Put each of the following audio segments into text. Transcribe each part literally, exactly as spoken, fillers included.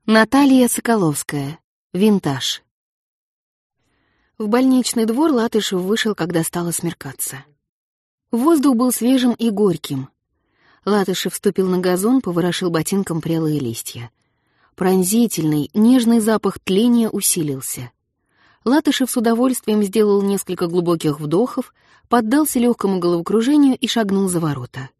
Наталья Соколовская. Винтаж. В больничный двор Латышев вышел, когда стало смеркаться. Воздух был свежим и горьким. Латышев вступил на газон, поворошил ботинком прелые листья. Пронзительный, нежный запах тления усилился. Латышев с удовольствием сделал несколько глубоких вдохов, поддался легкому головокружению и шагнул за ворота.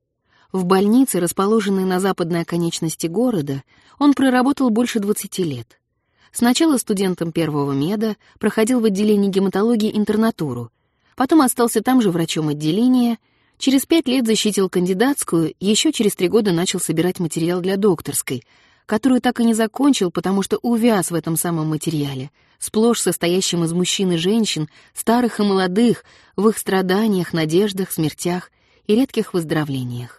В больнице, расположенной на западной оконечности города, он проработал больше двадцати лет. Сначала студентом первого меда, проходил в отделении гематологии интернатуру, потом остался там же врачом отделения, через пять лет защитил кандидатскую, еще через три года начал собирать материал для докторской, которую так и не закончил, потому что увяз в этом самом материале, сплошь состоящем из мужчин и женщин, старых и молодых, в их страданиях, надеждах, смертях и редких выздоровлениях.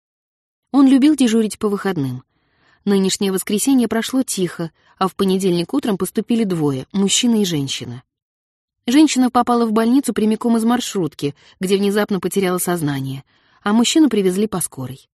Он любил дежурить по выходным. Нынешнее воскресенье прошло тихо, а в понедельник утром поступили двое — мужчина и женщина. Женщина попала в больницу прямиком из маршрутки, где внезапно потеряла сознание, а мужчину привезли по скорой.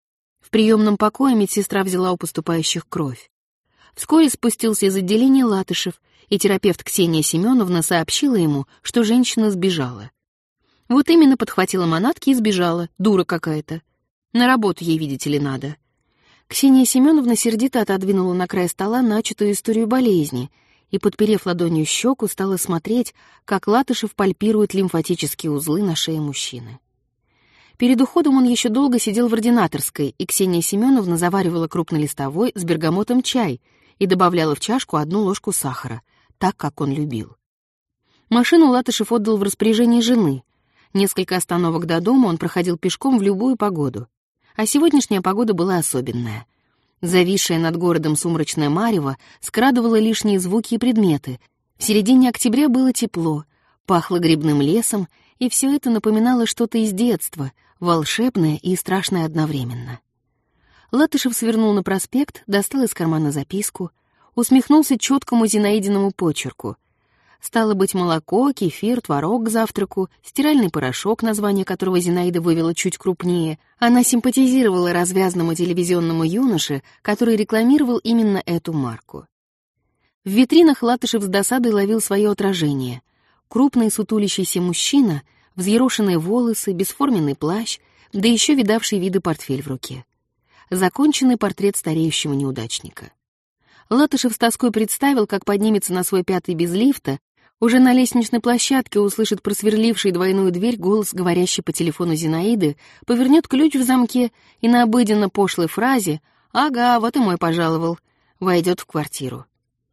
В приемном покое медсестра взяла у поступающих кровь. Вскоре спустился из отделения Латышев, и терапевт Ксения Семеновна сообщила ему, что женщина сбежала. Вот именно подхватила манатки и сбежала, дура какая-то. На работу ей, видите ли, надо. Ксения Семеновна сердито отодвинула на край стола начатую историю болезни и, подперев ладонью щеку, стала смотреть, как Латышев пальпирует лимфатические узлы на шее мужчины. Перед уходом он еще долго сидел в ординаторской, и Ксения Семеновна заваривала крупнолистовой с бергамотом чай и добавляла в чашку одну ложку сахара, так, как он любил. Машину Латышев отдал в распоряжение жены. Несколько остановок до дома он проходил пешком в любую погоду. А сегодняшняя погода была особенная. Зависшая над городом сумрачное марево скрадывало лишние звуки и предметы. В середине октября было тепло, пахло грибным лесом, и все это напоминало что-то из детства, волшебное и страшное одновременно. Латышев свернул на проспект, достал из кармана записку, усмехнулся четкому Зинаидиному почерку. Стало быть, молоко, кефир, творог к завтраку, стиральный порошок, название которого Зинаида вывела чуть крупнее. Она симпатизировала развязному телевизионному юноше, который рекламировал именно эту марку. В витринах Латышев с досадой ловил свое отражение. Крупный сутулящийся мужчина, взъерошенные волосы, бесформенный плащ, да еще видавший виды портфель в руке. Законченный портрет стареющего неудачника. Латышев с тоской представил, как поднимется на свой пятый без лифта, уже на лестничной площадке услышит просверливший двойную дверь голос, говорящий по телефону Зинаиды, повернет ключ в замке и на обыденно пошлой фразе «Ага, вот и мой пожаловал», войдет в квартиру.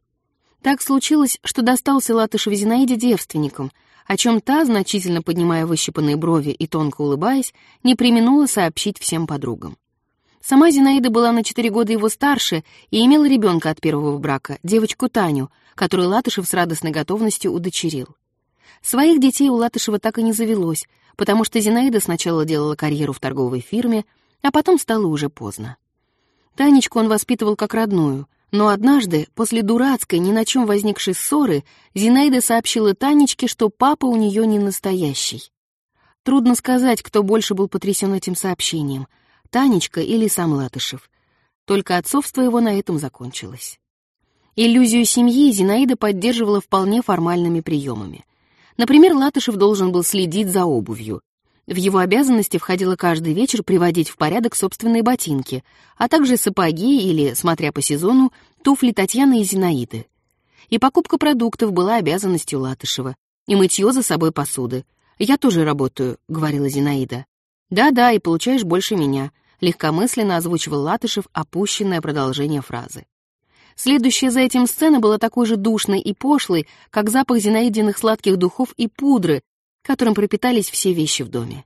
Так случилось, что достался Латышев Зинаиде девственником, о чем та, значительно поднимая выщипанные брови и тонко улыбаясь, не преминула сообщить всем подругам. Сама Зинаида была на четыре года его старше и имела ребенка от первого брака, девочку Таню, которую Латышев с радостной готовностью удочерил. Своих детей у Латышева так и не завелось, потому что Зинаида сначала делала карьеру в торговой фирме, а потом стало уже поздно. Танечку он воспитывал как родную, но однажды, после дурацкой, ни на чем возникшей ссоры, Зинаида сообщила Танечке, что папа у нее не настоящий. Трудно сказать, кто больше был потрясен этим сообщением — Танечка или сам Латышев. Только отцовство его на этом закончилось. Иллюзию семьи Зинаида поддерживала вполне формальными приемами. Например, Латышев должен был следить за обувью. В его обязанности входило каждый вечер приводить в порядок собственные ботинки, а также сапоги или, смотря по сезону, туфли Татьяны и Зинаиды. И покупка продуктов была обязанностью Латышева, и мытье за собой посуды. «Я тоже работаю», — говорила Зинаида. «Да-да, и получаешь больше меня», — легкомысленно озвучивал Латышев опущенное продолжение фразы. Следующая за этим сцена была такой же душной и пошлой, как запах Зинаидиных сладких духов и пудры, которым пропитались все вещи в доме.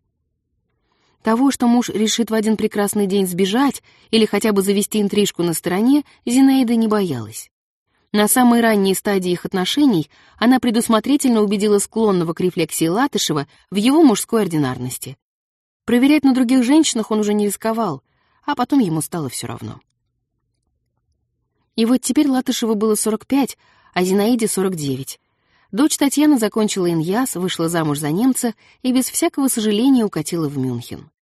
Того, что муж решит в один прекрасный день сбежать или хотя бы завести интрижку на стороне, Зинаида не боялась. На самой ранней стадии их отношений она предусмотрительно убедила склонного к рефлексии Латышева в его мужской ординарности. Проверять на других женщинах он уже не рисковал, а потом ему стало все равно. И вот теперь Латышеву было сорок пять, а Зинаиде сорок девять. Дочь Татьяна закончила иньяс, вышла замуж за немца и без всякого сожаления укатила в Мюнхен.